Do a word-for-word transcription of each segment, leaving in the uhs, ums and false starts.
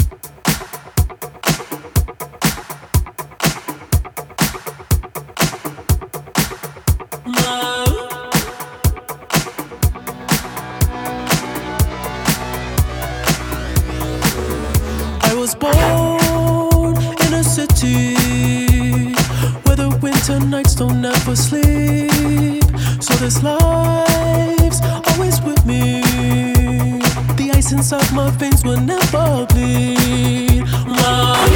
I was born in a city where the winter nights don't ever sleep. So this life's always with me. The ice inside my veins will never bleed. My,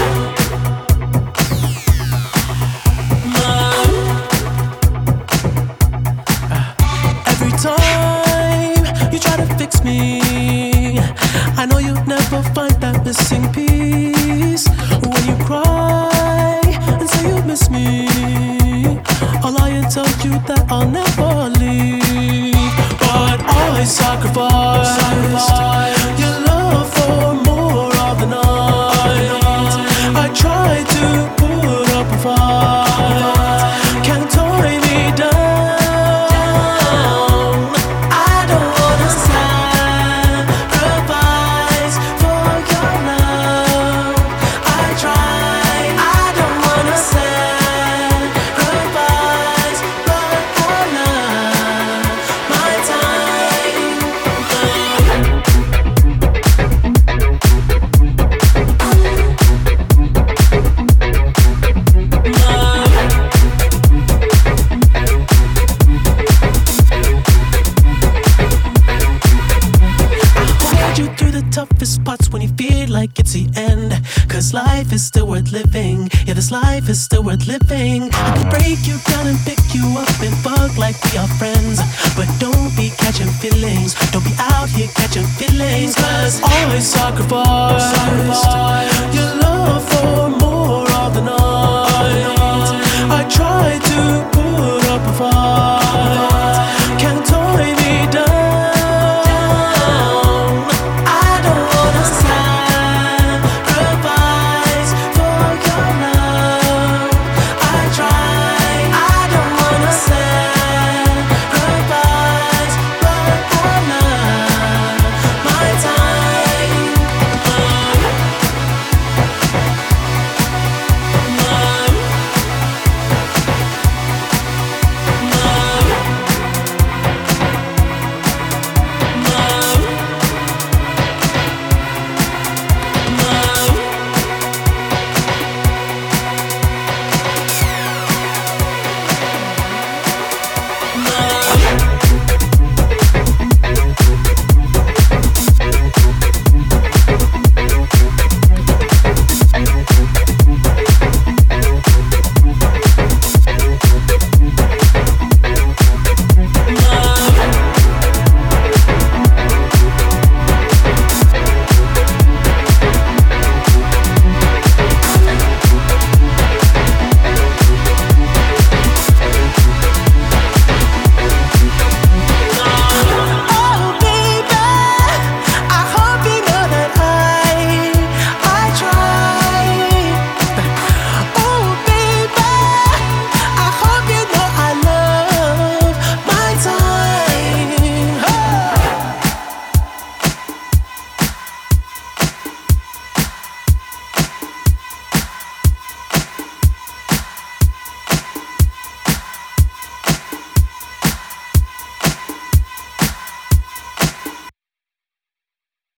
my. Every time you try to fix me, I know you'll never find that missing piece. When you cry and say you miss me, I'll lie and tell you that I'll never leave. But I sacrificed your love for more of the night. I tried to put up a fight, can't tie me down. I don't wanna sacrifice for your love. I tried, I don't wanna sacrifice, but I love my time. Hold you through the toughest spots when you feel like it's the end. Cause life is still worth living. Yeah, this life is still worth living. I can break you down and pick you up and fuck like we are friends. But don't be catching feelings. Don't be out here catching feelings. Cause I sacrifice